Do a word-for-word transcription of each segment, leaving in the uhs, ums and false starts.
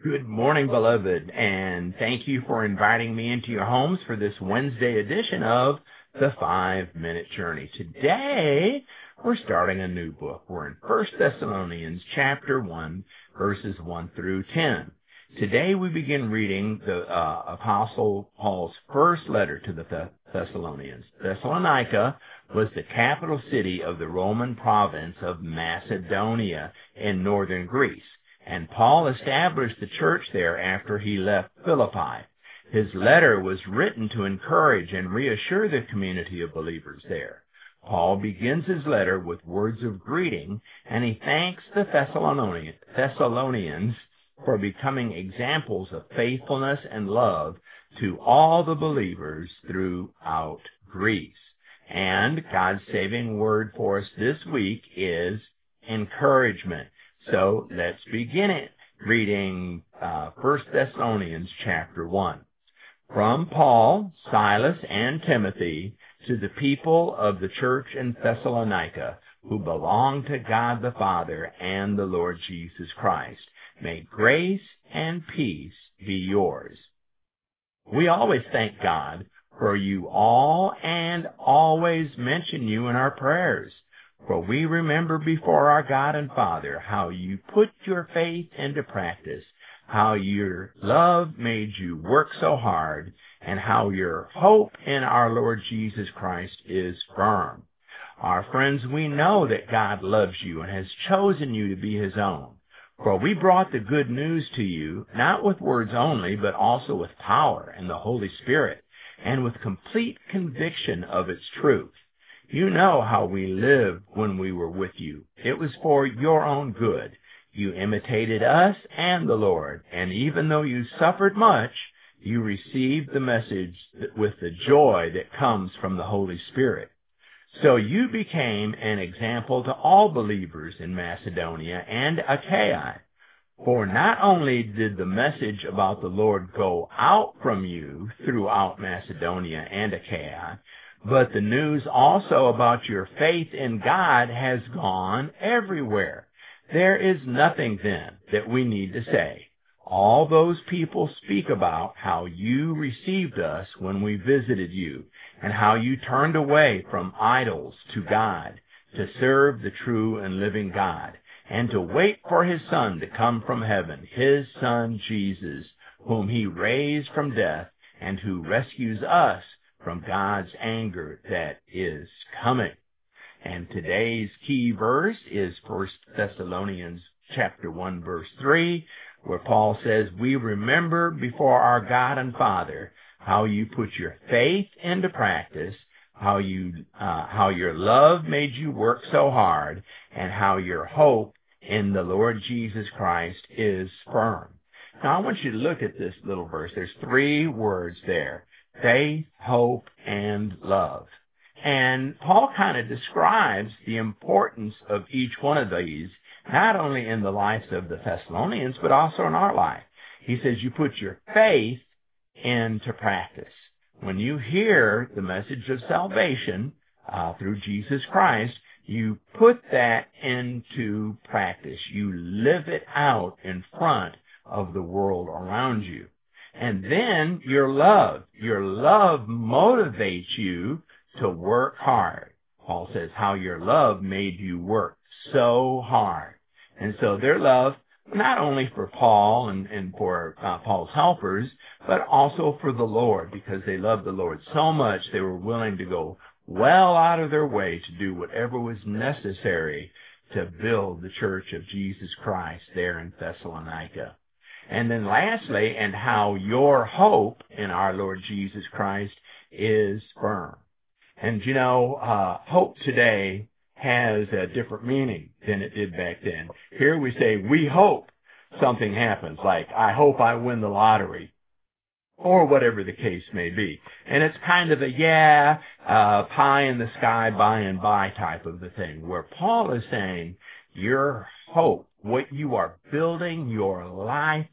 Good morning, beloved, and thank you for inviting me into your homes for this Wednesday edition of the Five-Minute Journey. Today, we're starting a new book. We're in First Thessalonians chapter one, verses one through ten. Today, we begin reading the uh, Apostle Paul's first letter to the Thess- Thessalonians. Thessalonica was the capital city of the Roman province of Macedonia in northern Greece. And Paul established the church there after he left Philippi. His letter was written to encourage and reassure the community of believers there. Paul begins his letter with words of greeting, and he thanks the Thessalonians, Thessalonians for becoming examples of faithfulness and love to all the believers throughout Greece. And God's saving word for us this week is encouragement. So let's begin it, reading uh, First Thessalonians chapter one. From Paul, Silas, and Timothy, to the people of the church in Thessalonica, who belong to God the Father and the Lord Jesus Christ, may grace and peace be yours. We always thank God for you all and always mention you in our prayers. For we remember before our God and Father how you put your faith into practice, how your love made you work so hard, and how your hope in our Lord Jesus Christ is firm. Our friends, we know that God loves you and has chosen you to be His own. For we brought the good news to you, not with words only, but also with power and the Holy Spirit, and with complete conviction of its truth. You know how we lived when we were with you. It was for your own good. You imitated us and the Lord, and even though you suffered much, you received the message with the joy that comes from the Holy Spirit. So you became an example to all believers in Macedonia and Achaia. For not only did the message about the Lord go out from you throughout Macedonia and Achaia, but the news also about your faith in God has gone everywhere. There is nothing then that we need to say. All those people speak about how you received us when we visited you, and how you turned away from idols to God to serve the true and living God, and to wait for His Son to come from heaven, His Son Jesus, whom He raised from death, and who rescues us from God's anger that is coming. And today's key verse is First Thessalonians chapter one, verse three, where Paul says, we remember before our God and Father how you put your faith into practice, how you uh, how your love made you work so hard, and how your hope in the Lord Jesus Christ is firm. Now I want you to look at this little verse. There's three words there: faith, hope, and love. And Paul kind of describes the importance of each one of these, not only in the lives of the Thessalonians, but also in our life. He says you put your faith into practice. When you hear the message of salvation uh, through Jesus Christ, you put that into practice. You live it out in front of the world around you. And then your love. Your love motivates you to work hard. Paul says how your love made you work so hard. And so their love, not only for Paul and, and for uh, Paul's helpers, but also for the Lord, because they loved the Lord so much they were willing to go well out of their way to do whatever was necessary to build the church of Jesus Christ there in Thessalonica. And then lastly, and how your hope in our Lord Jesus Christ is firm. And you know, uh, hope today has a different meaning than it did back then. Here we say, we hope something happens, like, I hope I win the lottery, or whatever the case may be. And it's kind of a, yeah, uh, pie in the sky, by and by type of the thing, where Paul is saying, your hope, what you are building your life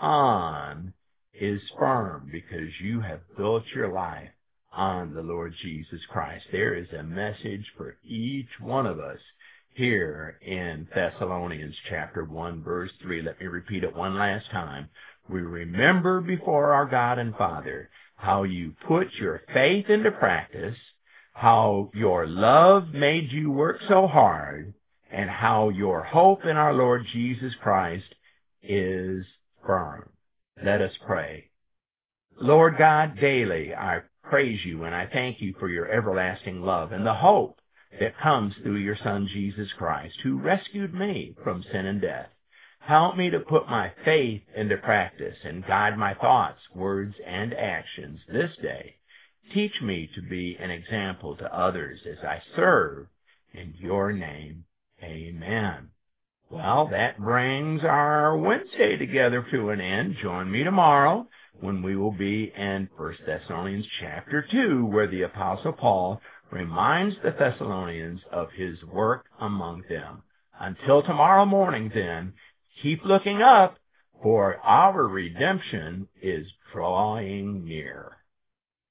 on, is firm, because you have built your life on the Lord Jesus Christ. There is a message for each one of us here in Thessalonians chapter one, verse three. Let me repeat it one last time. We remember before our God and Father how you put your faith into practice, how your love made you work so hard, and how your hope in our Lord Jesus Christ is firm. Let us pray. Lord God, daily I praise you and I thank you for your everlasting love and the hope that comes through your Son Jesus Christ, who rescued me from sin and death. Help me to put my faith into practice and guide my thoughts, words, and actions this day. Teach me to be an example to others as I serve in your name. Amen. Well, that brings our Wednesday together to an end. Join me tomorrow when we will be in First Thessalonians chapter two, where the Apostle Paul reminds the Thessalonians of his work among them. Until tomorrow morning, then, keep looking up, for our redemption is drawing near.